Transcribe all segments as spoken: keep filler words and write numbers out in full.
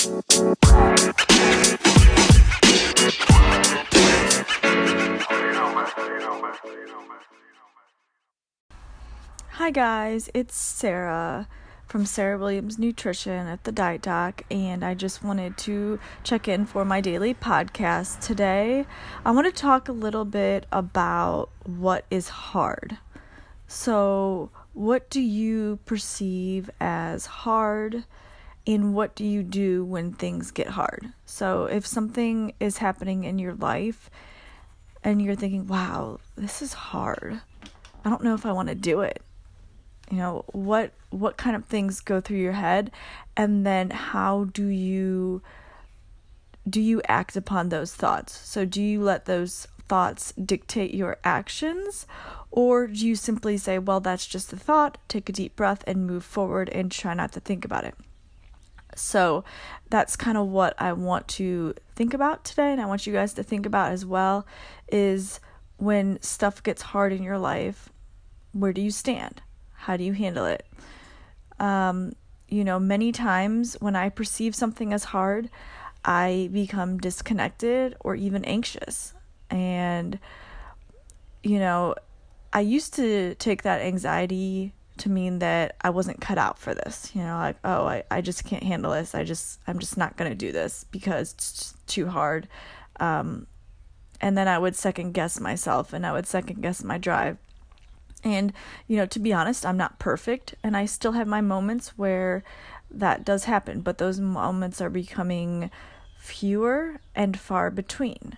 Hi guys, it's Sarah from Sarah Williams Nutrition at the Diet Doc, and I just wanted to check in for my daily podcast today. I want to talk a little bit about what is hard. So, what do you perceive as hard, and what do you do when things get hard? So, if something is happening in your life and you're thinking, wow, this is hard, I don't know if I want to do it. You know, what what kind of things go through your head, and then how do you do you act upon those thoughts? So do you let those thoughts dictate your actions, or do you simply say, well, that's just a thought, take a deep breath and move forward and try not to think about it? So that's kind of what I want to think about today, and I want you guys to think about as well, is when stuff gets hard in your life, where do you stand? How do you handle it? Um, you know, many times when I perceive something as hard, I become disconnected or even anxious. And, you know, I used to take that anxiety to mean that I wasn't cut out for this. You know, like, oh, I, I just can't handle this. I just, I'm just not going to do this because it's just too hard. Um, and then I would second guess myself, and I would second guess my drive. And, you know, to be honest, I'm not perfect, and I still have my moments where that does happen, but those moments are becoming fewer and far between.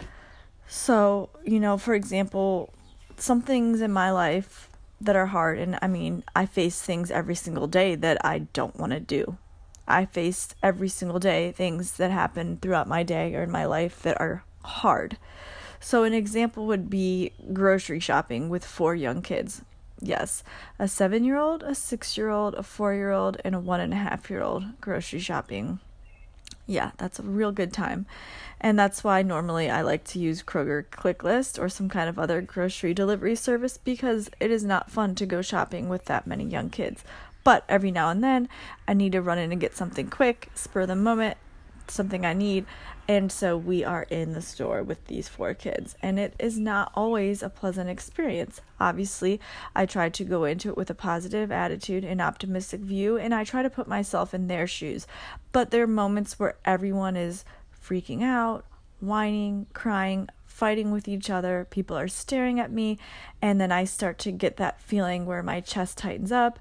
So, you know, for example, some things in my life that are hard, and I mean, I face things every single day that I don't want to do. I face every single day things that happen throughout my day or in my life that are hard. So an example would be grocery shopping with four young kids. Yes, a seven-year-old, a six-year-old, a four-year-old, and a one-and-a-half-year-old grocery shopping. Yeah, that's a real good time. And that's why normally I like to use Kroger ClickList or some kind of other grocery delivery service, because it is not fun to go shopping with that many young kids. But every now and then, I need to run in and get something quick, spur of the moment, something I need. And so we are in the store with these four kids, and it is not always a pleasant experience. Obviously, I try to go into it with a positive attitude and optimistic view, and I try to put myself in their shoes. But there are moments where everyone is freaking out, whining, crying, fighting with each other. People are staring at me, and then I start to get that feeling where my chest tightens up.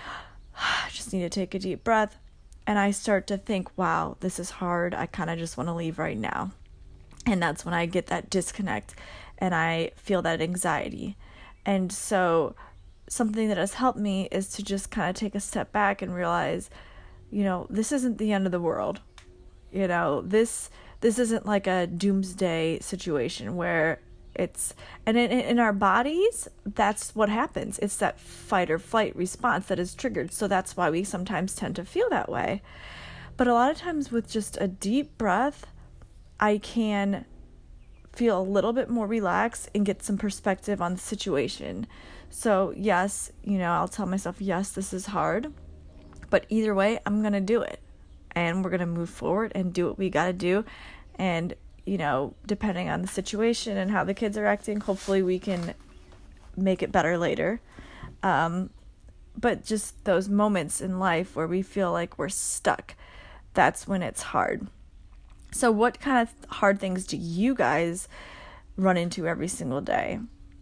I just need to take a deep breath. And I start to think, wow, this is hard. I kind of just want to leave right now. And that's when I get that disconnect and I feel that anxiety. And so something that has helped me is to just kind of take a step back and realize, you know, this isn't the end of the world. You know, this this isn't like a doomsday situation where it's, and in, in our bodies, that's what happens. It's that fight or flight response that is triggered. So that's why we sometimes tend to feel that way. But a lot of times with just a deep breath, I can feel a little bit more relaxed and get some perspective on the situation. So yes, you know, I'll tell myself, yes, this is hard, but either way, I'm going to do it. And we're going to move forward and do what we got to do. And you know, depending on the situation and how the kids are acting, hopefully we can make it better later. Um, but just those moments in life where we feel like we're stuck, that's when it's hard. So what kind of hard things do you guys run into every single day?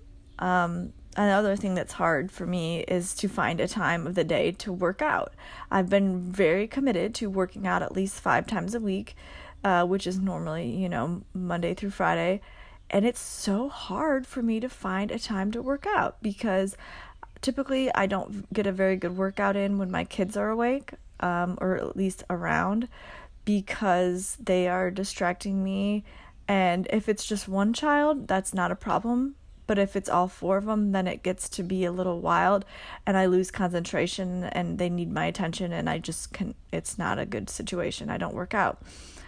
Um, another thing that's hard for me is to find a time of the day to work out. I've been very committed to working out at least five times a week. Uh, which is normally, you know, Monday through Friday. And it's so hard for me to find a time to work out because typically I don't get a very good workout in when my kids are awake, um, or at least around, because they are distracting me. And if it's just one child, that's not a problem. But if it's all four of them, then it gets to be a little wild and I lose concentration and they need my attention and I just can, it's not a good situation. I don't work out.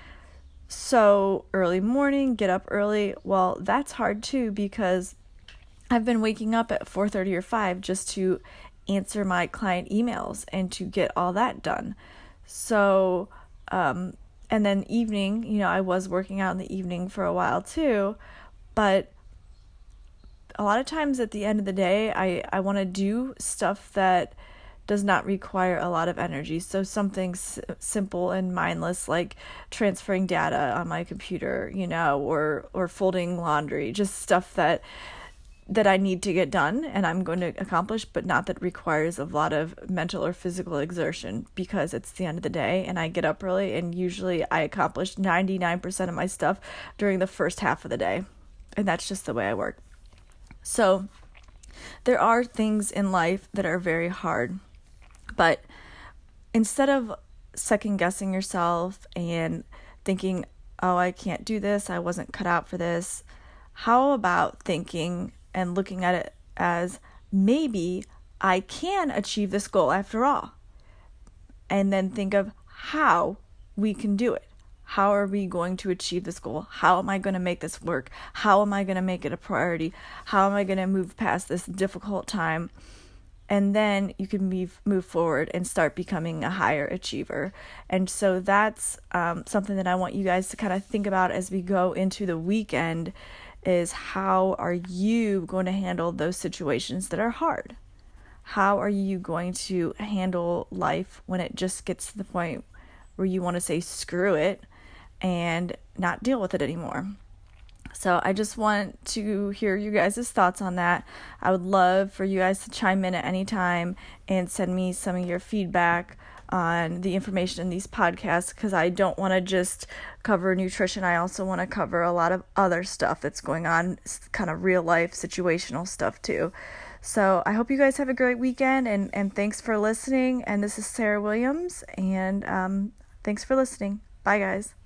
So early morning, get up early. Well, that's hard too because I've been waking up at four thirty or five just to answer my client emails and to get all that done. So um, And then evening, you know, I was working out in the evening for a while too, but a lot of times at the end of the day, I, I want to do stuff that does not require a lot of energy. So something s- simple and mindless, like transferring data on my computer, you know, or or folding laundry, just stuff that that I need to get done and I'm going to accomplish, but not that requires a lot of mental or physical exertion, because it's the end of the day and I get up early, and usually I accomplish ninety-nine percent of my stuff during the first half of the day. And that's just the way I work. So there are things in life that are very hard. But instead of second guessing yourself and thinking, oh, I can't do this, I wasn't cut out for this, how about thinking and looking at it as, maybe I can achieve this goal after all? And then think of how we can do it. How are we going to achieve this goal? How am I going to make this work? How am I going to make it a priority? How am I going to move past this difficult time? And then you can move, move forward and start becoming a higher achiever. And so that's um, something that I want you guys to kind of think about as we go into the weekend, is how are you going to handle those situations that are hard? How are you going to handle life when it just gets to the point where you want to say screw it and not deal with it anymore? So I just want to hear you guys' thoughts on that. I would love for you guys to chime in at any time and send me some of your feedback on the information in these podcasts, because I don't want to just cover nutrition. I also want to cover a lot of other stuff that's going on, kind of real life situational stuff too. So I hope you guys have a great weekend, and, and thanks for listening. And this is Sarah Williams, and um, thanks for listening. Bye, guys.